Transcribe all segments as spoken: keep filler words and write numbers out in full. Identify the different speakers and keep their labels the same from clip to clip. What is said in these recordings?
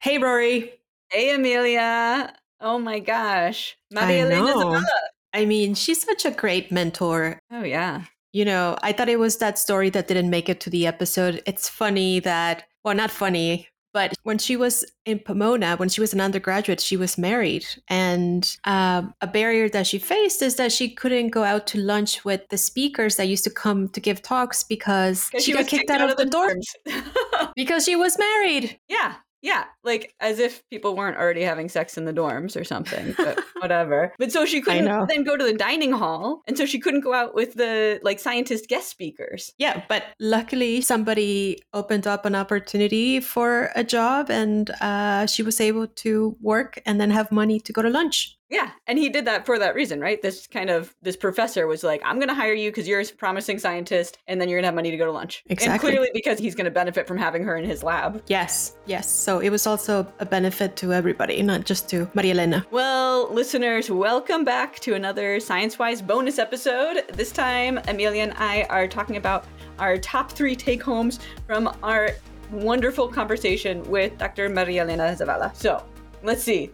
Speaker 1: Hey, Rory.
Speaker 2: Hey, Amelia. Oh my gosh.
Speaker 1: I
Speaker 2: Maria Elena
Speaker 1: know.
Speaker 2: Zabala.
Speaker 1: I mean, she's such a great mentor.
Speaker 2: Oh, yeah.
Speaker 1: You know, I thought it was that story that didn't make it to the episode. It's funny that, well, not funny, but when she was in Pomona, when she was an undergraduate, she was married. And um, a barrier that she faced is that she couldn't go out to lunch with the speakers that used to come to give talks because
Speaker 2: Because
Speaker 1: she
Speaker 2: she
Speaker 1: got
Speaker 2: was
Speaker 1: kicked
Speaker 2: kicked
Speaker 1: out
Speaker 2: out
Speaker 1: of
Speaker 2: of
Speaker 1: the
Speaker 2: the
Speaker 1: dorm
Speaker 2: dorms.
Speaker 1: because she was married.
Speaker 2: Yeah. Yeah. Like as if people weren't already having sex in the dorms or something, but whatever. But so she
Speaker 1: I
Speaker 2: couldn't
Speaker 1: know.
Speaker 2: then go to the dining hall. And so she couldn't go out with the like scientist guest speakers.
Speaker 1: Yeah, but luckily somebody opened up an opportunity for a job and uh, she was able to work and then have money to go to lunch.
Speaker 2: Yeah. And he did that for that reason, right? This kind of, this professor was like, I'm going to hire you because you're a promising scientist and then you're going to have money to go to lunch.
Speaker 1: Exactly.
Speaker 2: And clearly because he's going to benefit from having her in his lab.
Speaker 1: Yes, yes. So it was also a benefit to everybody, not just to Maria Elena.
Speaker 2: Well, listeners, welcome back to another Science-Wise bonus episode. This time, Amelia and I are talking about our top three take-homes from our wonderful conversation with Doctor Maria Elena Zabala. So, let's see.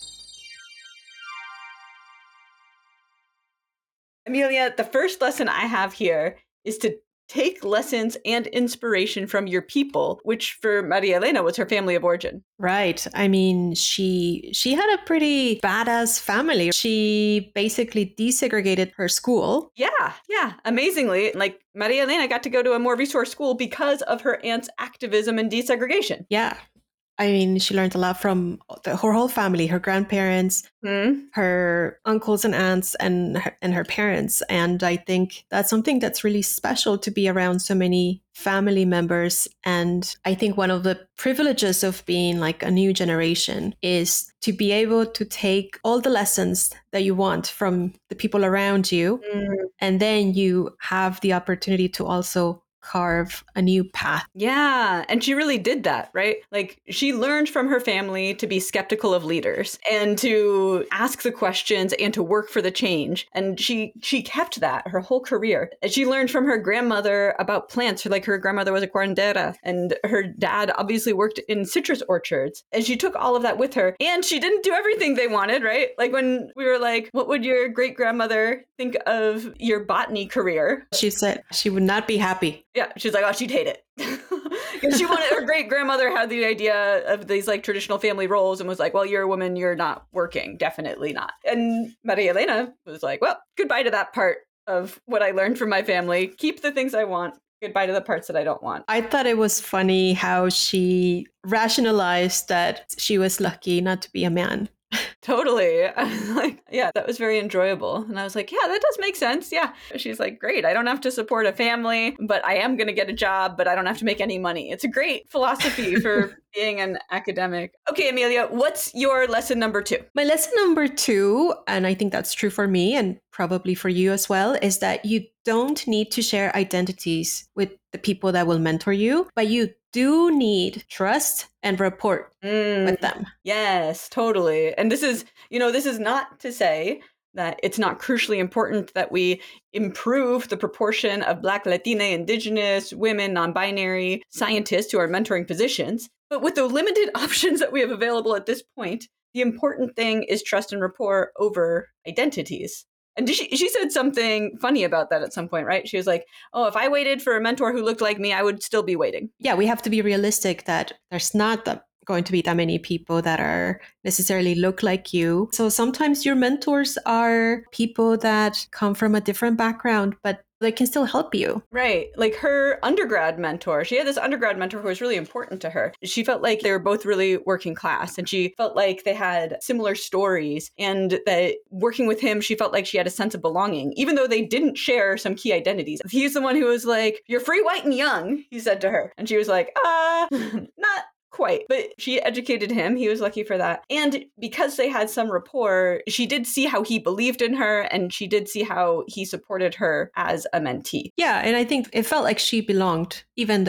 Speaker 2: Amelia, the first lesson I have here is to take lessons and inspiration from your people, which for Maria Elena was her family of origin.
Speaker 1: Right. I mean, she she had a pretty badass family. She basically desegregated her school.
Speaker 2: Yeah, yeah. Amazingly, like Maria Elena got to go to a more resource school because of her aunt's activism in desegregation.
Speaker 1: Yeah. I mean, she learned a lot from the, her whole family, her grandparents,
Speaker 2: Hmm?
Speaker 1: her uncles and aunts, and her, and her parents. And I think that's something that's really special to be around so many family members. And I think one of the privileges of being like a new generation is to be able to take all the lessons that you want from the people around you,
Speaker 2: Mm.
Speaker 1: and then you have the opportunity to also carve a new path.
Speaker 2: Yeah, and she really did that, right? Like she learned from her family to be skeptical of leaders and to ask the questions and to work for the change. And she she kept that her whole career. And she learned from her grandmother about plants. Like her grandmother was a curandera and her dad obviously worked in citrus orchards. And she took all of that with her. And she didn't do everything they wanted, right? Like when we were like, what would your great grandmother think of your botany career?
Speaker 1: She said she would not be happy.
Speaker 2: Yeah, she's like, oh, she'd hate it. Because she wanted, her great grandmother had the idea of these like traditional family roles and was like, well, you're a woman, you're not working, definitely not. And Maria Elena was like, well, goodbye to that part of what I learned from my family. Keep the things I want. Goodbye to the parts that I don't want.
Speaker 1: I thought it was funny how she rationalized that she was lucky not to be a man.
Speaker 2: Totally. Like, yeah, that was very enjoyable. And I was like, yeah, that does make sense. Yeah. She's like, great. I don't have to support a family, but I am going to get a job, but I don't have to make any money. It's a great philosophy for being an academic. Okay, Amelia, what's your lesson number two?
Speaker 1: My lesson number two, and I think that's true for me and probably for you as well, is that you don't need to share identities with the people that will mentor you, but you do need trust and rapport
Speaker 2: Mm,
Speaker 1: with them.
Speaker 2: yes, totally. And this is, you know, this is not to say that it's not crucially important that we improve the proportion of Black, Latina, Indigenous, women, non-binary scientists who are mentoring positions. But with the limited options that we have available at this point, the important thing is trust and rapport over identities. And she, she said something funny about that at some point, right? She was like, oh, if I waited for a mentor who looked like me, I would still be waiting.
Speaker 1: Yeah, we have to be realistic that there's not that going to be that many people that are necessarily look like you. So sometimes your mentors are people that come from a different background, but they can still help you.
Speaker 2: Right. Like her undergrad mentor, she had this undergrad mentor who was really important to her. She felt like they were both really working class and she felt like they had similar stories and that working with him, she felt like she had a sense of belonging, even though they didn't share some key identities. He's the one who was like, you're free, white, and young, he said to her. And she was like, uh, not quite. But she educated him. He was lucky for that. And because they had some rapport, she did see how he believed in her and she did see how he supported her as a mentee.
Speaker 1: Yeah, and I think it felt like she belonged, even though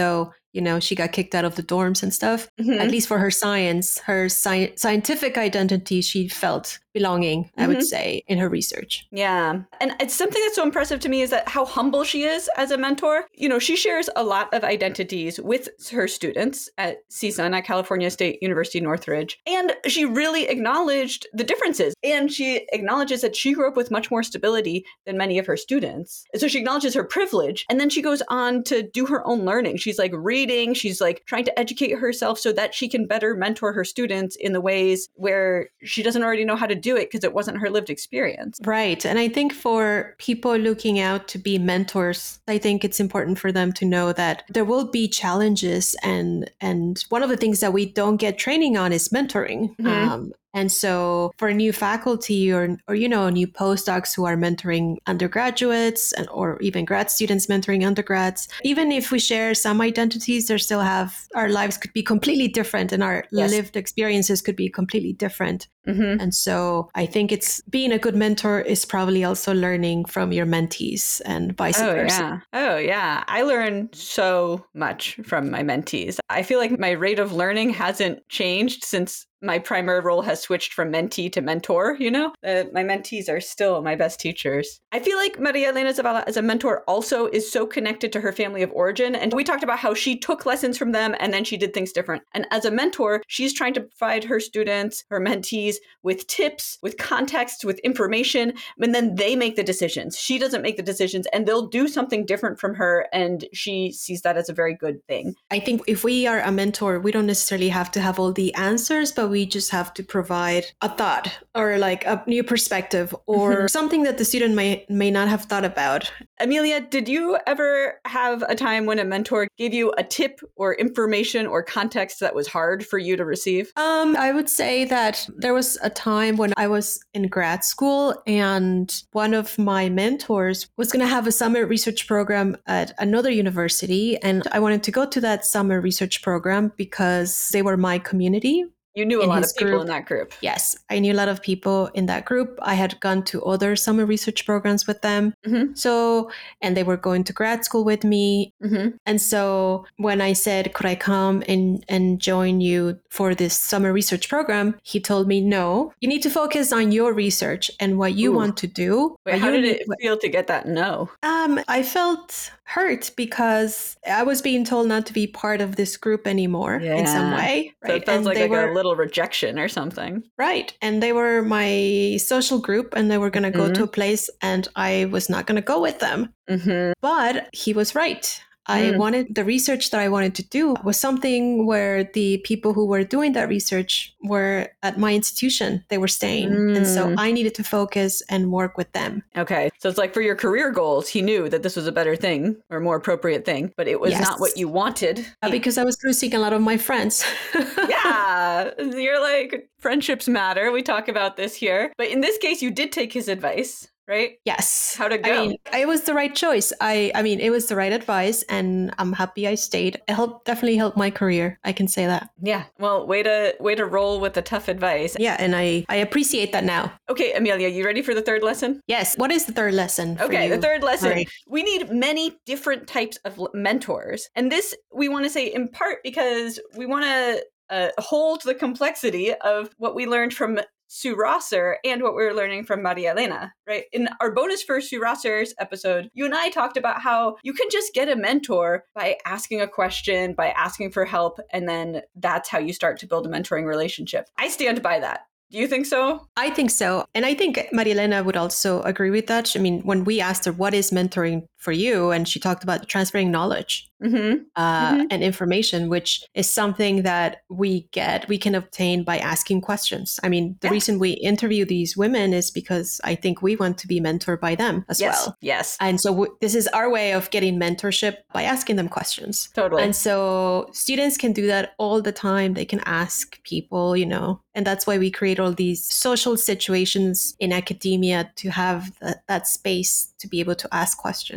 Speaker 1: you know, she got kicked out of the dorms and stuff.
Speaker 2: Mm-hmm.
Speaker 1: At least for her science, her sci- scientific identity, she felt belonging, I would
Speaker 2: Mm-hmm.
Speaker 1: say, in her research.
Speaker 2: Yeah. And it's something that's so impressive to me is that how humble she is as a mentor. You know, she shares a lot of identities with her students at C S U N, at California State University Northridge. And she really acknowledged the differences. And she acknowledges that she grew up with much more stability than many of her students. So she acknowledges her privilege. And then she goes on to do her own learning. She's like reading, she's like trying to educate herself so that she can better mentor her students in the ways where she doesn't already know how to do it because it wasn't her lived experience.
Speaker 1: Right. And I think for people looking out to be mentors, I think it's important for them to know that there will be challenges. And, and one of the things that we don't get training on is mentoring.
Speaker 2: Mm-hmm.
Speaker 1: Um, and so for new faculty or, or, you know, new postdocs who are mentoring undergraduates and, or even grad students mentoring undergrads, even if we share some identities, there still have, our lives could be completely different and our
Speaker 2: Yes.
Speaker 1: lived experiences could be completely different.
Speaker 2: Mm-hmm.
Speaker 1: And so I think it's being a good mentor is probably also learning from your mentees and vice
Speaker 2: Oh,
Speaker 1: versa.
Speaker 2: yeah. Oh, yeah. I learn so much from my mentees. I feel like my rate of learning hasn't changed since my primary role has switched from mentee to mentor, you know? Uh, my mentees are still my best teachers. I feel like Maria Elena Zavala as a mentor also is so connected to her family of origin. And we talked about how she took lessons from them and then she did things different. And as a mentor, she's trying to provide her students, her mentees, with tips, with context, with information, and then they make the decisions. She doesn't make the decisions and they'll do something different from her. And she sees that as a very good thing.
Speaker 1: I think if we are a mentor, we don't necessarily have to have all the answers, but we just have to provide a thought or like a new perspective or
Speaker 2: Mm-hmm.
Speaker 1: something that the student may may not have thought about.
Speaker 2: Amelia, did you ever have a time when a mentor gave you a tip or information or context that was hard for you to receive?
Speaker 1: Um, I would say that there was a time when I was in grad school and one of my mentors was going to have a summer research program at another university. And I wanted to go to that summer research program because they were my community.
Speaker 2: You knew a
Speaker 1: In
Speaker 2: lot of
Speaker 1: his
Speaker 2: people
Speaker 1: group.
Speaker 2: in that group.
Speaker 1: Yes, I knew a lot of people in that group. I had gone to other summer research programs with them.
Speaker 2: Mm-hmm.
Speaker 1: So, and they were going to grad school with me.
Speaker 2: Mm-hmm.
Speaker 1: And so when I said, could I come and, and join you for this summer research program? He told me, no, you need to focus on your research and what you
Speaker 2: Ooh.
Speaker 1: want to do.
Speaker 2: Wait,
Speaker 1: What
Speaker 2: how
Speaker 1: you
Speaker 2: did
Speaker 1: need-
Speaker 2: it feel to get that no?
Speaker 1: Um, I felt hurt because I was being told not to be part of this group anymore in some
Speaker 2: Yeah.
Speaker 1: way.
Speaker 2: So
Speaker 1: Right.
Speaker 2: it felt
Speaker 1: And
Speaker 2: like,
Speaker 1: they
Speaker 2: like
Speaker 1: were
Speaker 2: a little rejection or something.
Speaker 1: right. And they were my social group and they were going to go
Speaker 2: Mhm.
Speaker 1: to a place and I was not going to go with them.
Speaker 2: Mm-hmm.
Speaker 1: But he was right. I
Speaker 2: Mm.
Speaker 1: wanted the research that I wanted to do was something where the people who were doing that research were at my institution. They were staying. And so
Speaker 2: Mm.
Speaker 1: I needed to focus and work with them.
Speaker 2: Okay. So it's like for your career goals, he knew that this was a better thing or more appropriate thing, but it was
Speaker 1: Yes.
Speaker 2: not what you wanted.
Speaker 1: Uh, because I was losing a lot of my friends.
Speaker 2: Yeah. You're like, friendships matter. We talk about this here. But in this case, you did take his advice, right?
Speaker 1: Yes.
Speaker 2: How'd it
Speaker 1: I
Speaker 2: go?
Speaker 1: mean, it was the right choice. I, I mean, it was the right advice and I'm happy I stayed. It helped, definitely helped my career. I can say that.
Speaker 2: Yeah. Well, way to way to roll with the tough advice.
Speaker 1: Yeah. And I, I appreciate that now.
Speaker 2: Okay, Amelia, you ready for the third lesson?
Speaker 1: Yes. What is the third lesson? for
Speaker 2: Okay,
Speaker 1: you?
Speaker 2: the third lesson.
Speaker 1: Right.
Speaker 2: We need many different types of l- mentors. And this we want to say in part because we want to uh, hold the complexity of what we learned from Sue Rosser and what we were learning from Maria Elena, right? In our bonus for Sue Rosser's episode, you and I talked about how you can just get a mentor by asking a question, by asking for help, and then that's how you start to build a mentoring relationship. I stand by that. Do you think so?
Speaker 1: I think so. And I think Maria Elena would also agree with that. I mean, when we asked her, what is mentoring for you? And she talked about transferring knowledge.
Speaker 2: Mm-hmm.
Speaker 1: Uh,
Speaker 2: Mhm.
Speaker 1: and information, which is something that we get, we can obtain by asking questions. I mean, the
Speaker 2: Yeah.
Speaker 1: reason we interview these women is because I think we want to be mentored by them as
Speaker 2: Yes.
Speaker 1: well.
Speaker 2: Yes.
Speaker 1: And so w- this is our way of getting mentorship by asking them questions.
Speaker 2: Totally.
Speaker 1: And so students can do that all the time. They can ask people, you know, and that's why we create all these social situations in academia to have that, that space to be able to ask questions.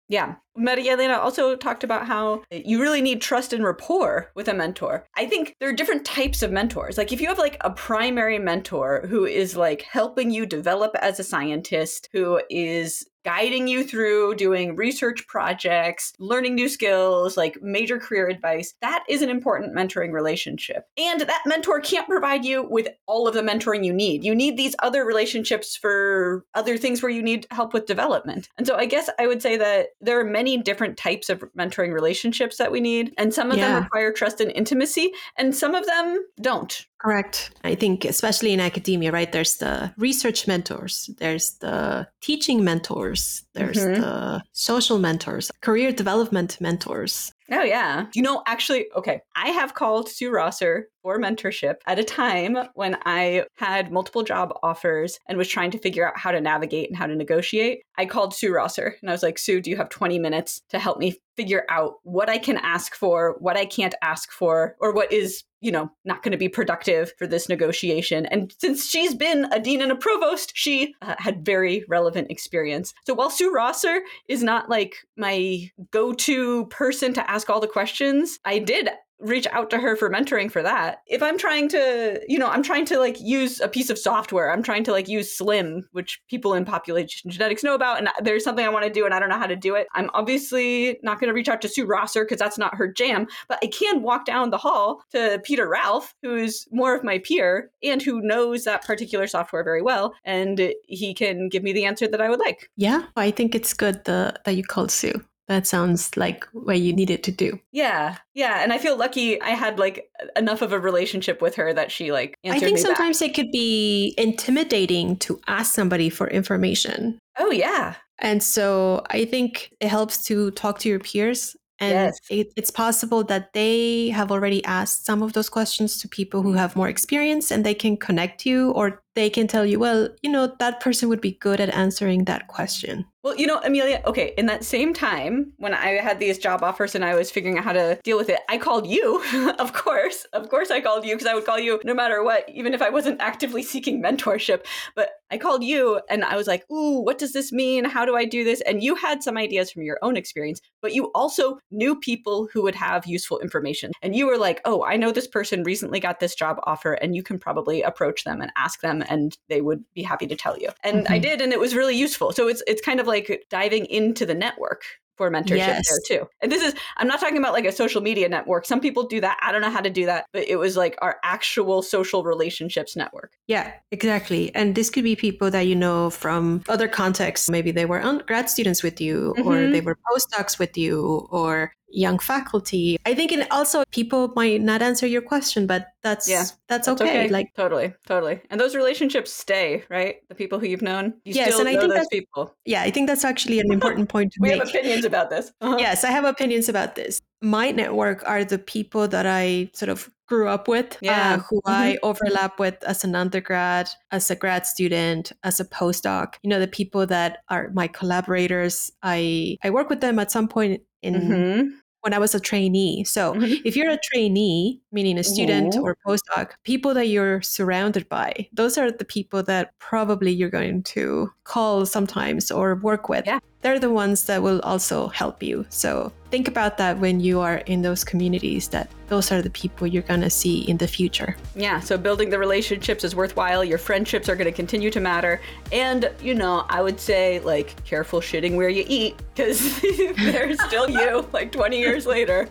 Speaker 2: Yeah. Maria Elena also talked about how you really need trust and rapport with a mentor. I think there are different types of mentors. Like if you have like a primary mentor who is like helping you develop as a scientist, who is guiding you through doing research projects, learning new skills, like major career advice, that is an important mentoring relationship. And that mentor can't provide you with all of the mentoring you need. You need these other relationships for other things where you need help with development. And so I guess I would say that there are many different types of mentoring relationships that we need. And some of
Speaker 1: Yeah.
Speaker 2: them require trust and intimacy, and some of them don't.
Speaker 1: Correct. I think especially in academia, right? There's the research mentors, there's the teaching mentors, there's
Speaker 2: Mhm.
Speaker 1: the social mentors, career development mentors.
Speaker 2: Oh, yeah. You know, actually, okay, I have called Sue Rosser for mentorship at a time when I had multiple job offers and was trying to figure out how to navigate and how to negotiate. I called Sue Rosser and I was like, Sue, do you have twenty minutes to help me figure out what I can ask for, what I can't ask for, or what is, you know, not going to be productive for this negotiation? And since she's been a dean and a provost, she uh, had very relevant experience. So while Sue Rosser is not like my go-to person to ask all the questions, I did reach out to her for mentoring for that. If I'm trying to, you know, I'm trying to like use a piece of software, I'm trying to like use SLIM, which people in population genetics know about, and there's something I want to do and I don't know how to do it, I'm obviously not going to reach out to Sue Rosser because that's not her jam, but I can walk down the hall to Peter Ralph, who's more of my peer and who knows that particular software very well, and he can give me the answer that I would like.
Speaker 1: Yeah, I think it's good the, that you called Sue. That sounds like what you needed to do.
Speaker 2: Yeah. Yeah. And I feel lucky I had like enough of a relationship with her that she like answered
Speaker 1: I think
Speaker 2: me
Speaker 1: sometimes
Speaker 2: back.
Speaker 1: it could be intimidating to ask somebody for information.
Speaker 2: Oh, yeah.
Speaker 1: And so I think it helps to talk to your peers. And
Speaker 2: Yes.
Speaker 1: it, it's possible that they have already asked some of those questions to people who have more experience and they can connect you, or they can tell you, well, you know, that person would be good at answering that question.
Speaker 2: Well, you know, Amelia, okay, in that same time when I had these job offers and I was figuring out how to deal with it, I called you, of course. Of course I called you because I would call you no matter what, even if I wasn't actively seeking mentorship. But I called you and I was like, ooh, what does this mean? How do I do this? And you had some ideas from your own experience, but you also knew people who would have useful information. And you were like, oh, I know this person recently got this job offer and you can probably approach them and ask them and they would be happy to tell you. And
Speaker 1: Mhm.
Speaker 2: I did, and it was really useful. So it's it's kind of like diving into the network for mentorship
Speaker 1: Yes.
Speaker 2: there too. And this is, I'm not talking about like a social media network. Some people do that. I don't know how to do that, but it was like our actual social relationships network.
Speaker 1: Yeah, exactly. And this could be people that you know from other contexts. Maybe they were grad students with you, or
Speaker 2: Mhm.
Speaker 1: they were postdocs with you, or young faculty. I think it also people might not answer your question, but that's
Speaker 2: Yeah,
Speaker 1: that's,
Speaker 2: That's
Speaker 1: okay.
Speaker 2: okay.
Speaker 1: Like,
Speaker 2: Totally, totally. And those relationships stay, right? The people who you've known, you
Speaker 1: yes,
Speaker 2: still
Speaker 1: and I
Speaker 2: know
Speaker 1: think
Speaker 2: those
Speaker 1: that's
Speaker 2: people.
Speaker 1: yeah, I think that's actually an important point to
Speaker 2: We
Speaker 1: make.
Speaker 2: have opinions about this. Uh-huh.
Speaker 1: Yes, I have opinions about this. My network are the people that I sort of grew up with,
Speaker 2: Yeah.
Speaker 1: uh, who
Speaker 2: Mhm.
Speaker 1: I overlap with as an undergrad, as a grad student, as a postdoc. You know, the people that are my collaborators. I I work with them at some point in
Speaker 2: Mhm.
Speaker 1: when I was a trainee. So
Speaker 2: Mhm.
Speaker 1: if you're a trainee, meaning a student
Speaker 2: Mhm.
Speaker 1: or postdoc, people that you're surrounded by, those are the people that probably you're going to call sometimes or work with.
Speaker 2: Yeah.
Speaker 1: They're the ones that will also help you. So think about that when you are in those communities, that those are the people you're going to see in the future.
Speaker 2: Yeah, so building the relationships is worthwhile. Your friendships are going to continue to matter. And, you know, I would say, like, careful shitting where you eat, because they're still you, like, twenty years later.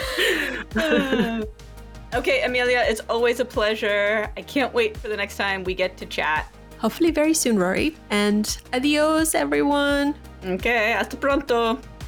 Speaker 2: Okay, Amelia, it's always a pleasure. I can't wait for the next time we get to chat.
Speaker 1: Hopefully very soon, Rory. And adios, everyone.
Speaker 2: Okay, hasta pronto.